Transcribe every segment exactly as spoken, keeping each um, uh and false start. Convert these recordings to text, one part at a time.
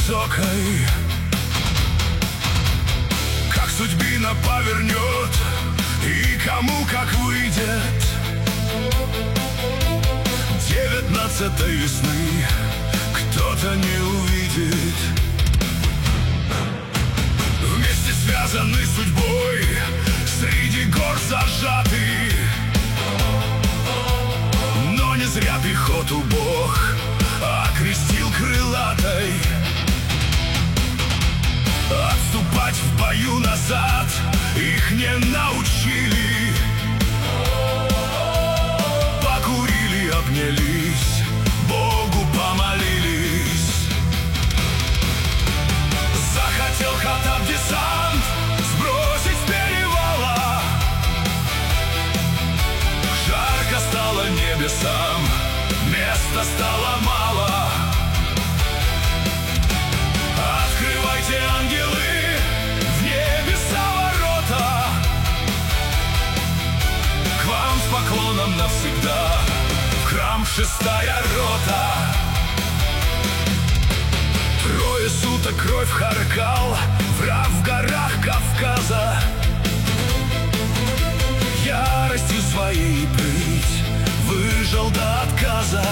высокой, как судьбина повернет и кому как выйдет. Девятнадцатой весны кто-то не увидит. Вместе связаны судьбой, среди гор зажаты, но не зря пехоту Бог окрестил крылатой. Отступать в бою назад их не научили. Покурили, обнялись, Богу помолились. Захотел Хаттаб десант сбросить с перевала. Жарко стало небесам, места стало мало. Открывайте, ангелы, в небеса ворота. К вам с поклоном навсегда, в храм шестая рота. Трое суток кровь харкал враг в горах Кавказа. Яростью своей прыть выжил до отказа.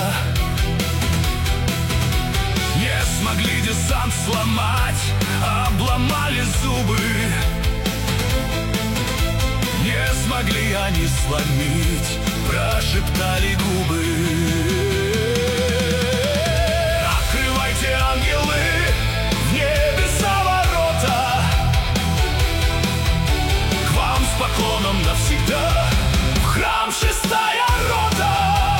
Не смогли десант сломать, обломали зубы. Не смогли они сломить, прошептали губы. Открывайте, ангелы, в небеса ворота. К вам с поклоном навсегда, в храм шестая рота.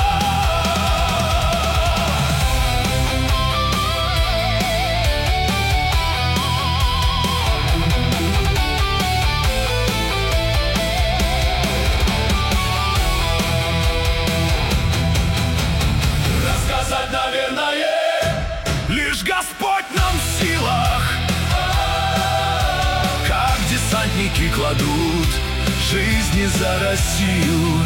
Наверное, лишь Господь нам в силах. Как десантники кладут жизни за Россию.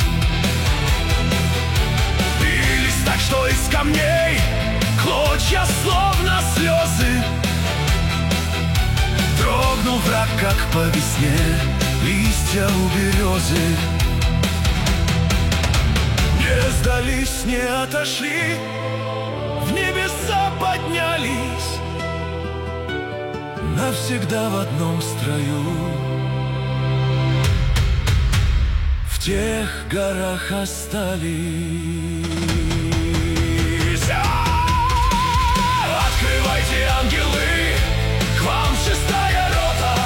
Бились так, что из камней клочья, словно слезы. Дрогнул враг, как по весне листья у березы. Не сдались, не отошли, в небеса поднялись, навсегда в одном строю. В тех горах остались. Открывайте, ангелы, к вам шестая рота.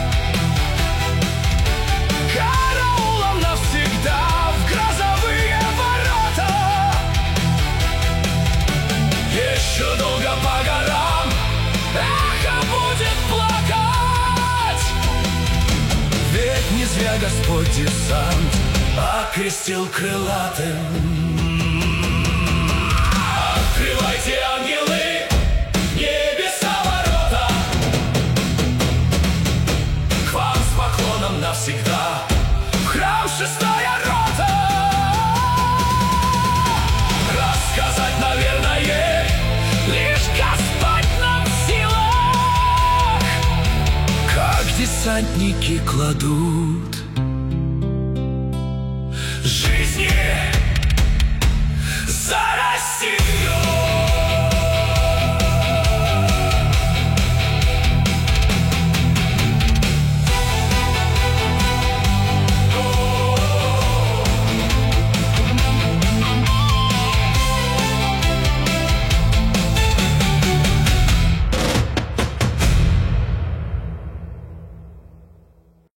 Караулом навсегда в грозовые ворота. Еще долго по горам эхо будет плакать. Ведь не зря Господь десант окрестил крылатым. Открывайте, ангелы, небеса ворота. К вам с поклоном навсегда, в храм шестая рота. Рассказать, наверное, лишь Господь нам в силах. Как десантники кладут